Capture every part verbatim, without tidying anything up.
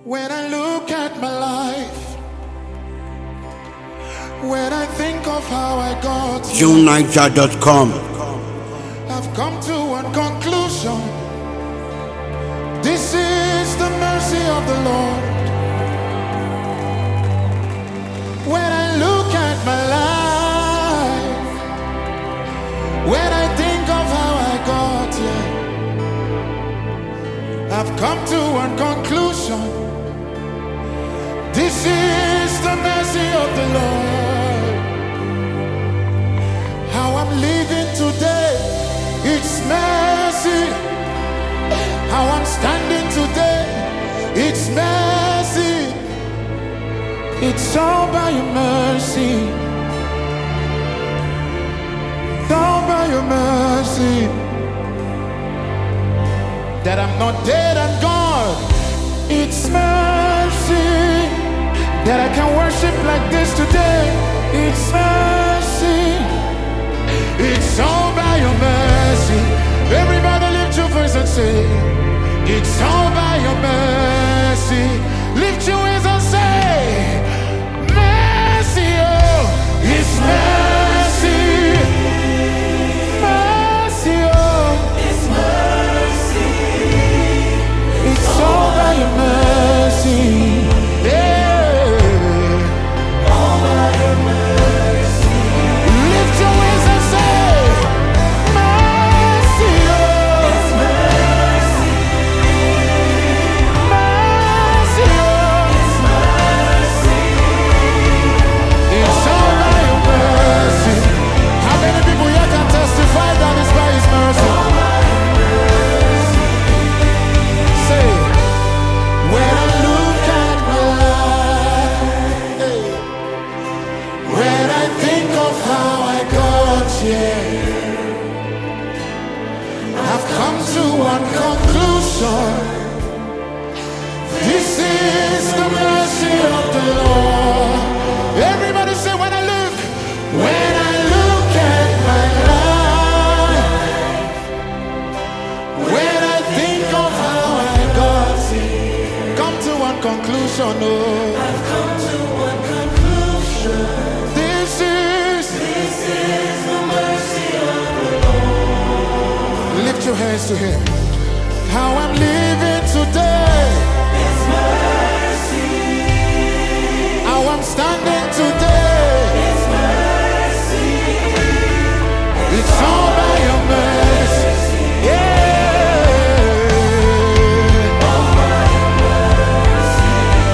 When I look at my life, when I think of how I got here, June Niger dot com. I've come to one conclusion. This is the mercy of the Lord. When I look at my life, when I think of how I got here, I've come to one conclusion. This is the mercy of the Lord. How I'm living today, it's mercy. How I'm standing today, it's mercy. It's all by your mercy. It's all by your mercy. That I'm not dead and gone, it's mercy. That I can worship like this today, it's mercy. It's all by your mercy. Everybody lift your voice and say, it's all by your mercy. Lift your hands and say, mercy, oh, it's mercy. Mercy, oh, it's mercy. It's all by your mercy. Yeah. I've come to one conclusion. This is the mercy of the Lord. Everybody say, when I look, when I look at my life, when I think of how I got here, come to one conclusion. Oh, I've come to one conclusion. This is, this is the mercy of the Lord. Lift your hands to Him. How I'm living today, it's mercy. How I'm standing today, it's mercy. It's all by your mercy. Yeah. All by your mercy.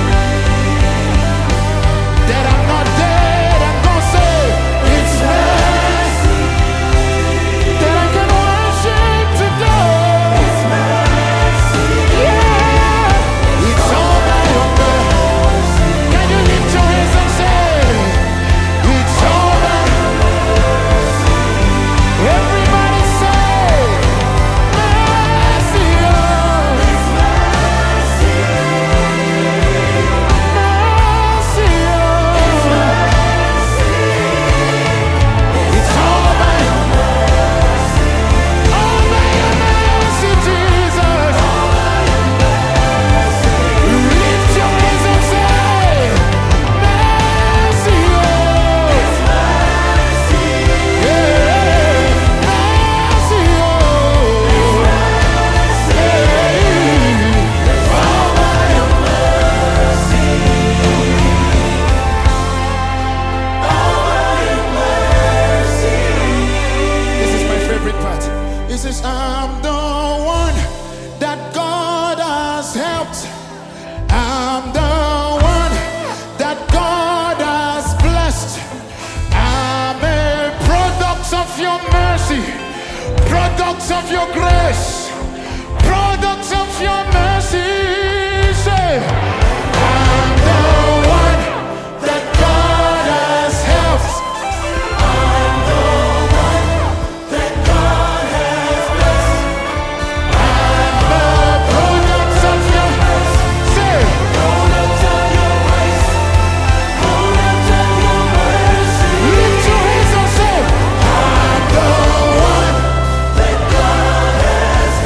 That I'm not dead, I'm gonna say, it's mercy. That I can worship today, it's mercy. Yeah. It's all by your mercy. Can you lift your hands and say, it's all by your mercy. Everybody say, mercy, oh, it's mercy. Mercy, oh, it's mercy. It's all by your mercy. All by your mercy, Jesus. All by your mercy. Lift your hands and say, mercy, oh, it's mercy. Yeah. Mercy, oh, it's mercy. All by your mercy. All by your mercy. This is my favorite part. It says, I'm the one that God has helped. I'm the one that God has blessed. I'm a product of your mercy, product of your grace, product of your mercy. Say, I'm the one that God has helped. I'm the one that God has blessed. I'm a product of your mercy. Say, product of your grace, product of your mercy. Lift your hands and say, I'm the one that God has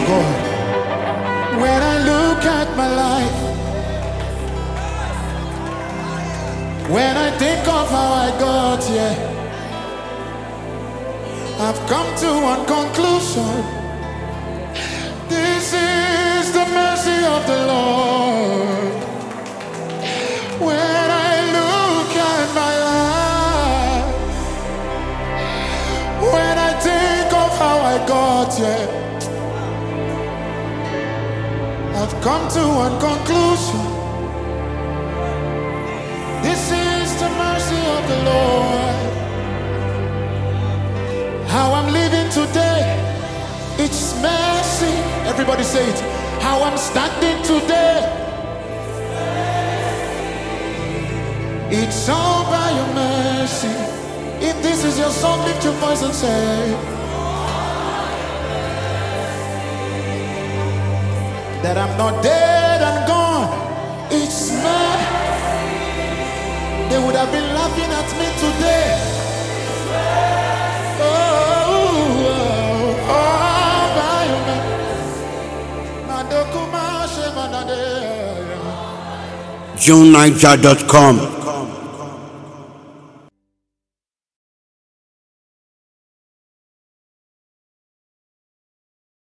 God. When I look at my life, when I think of how I got here, I've come to one conclusion. This is the mercy of the Lord. When I look at my life, when I think of how I got here, I've come to one conclusion. This is the mercy of the Lord. How I'm living today, it's mercy. Everybody say it. How I'm standing today, it's all by your mercy. If this is your song, lift your voice and say that I'm not dead and gone. It's mercy. They would have been laughing at me today. Oh, oh, oh, by your mercy. June Niger dot com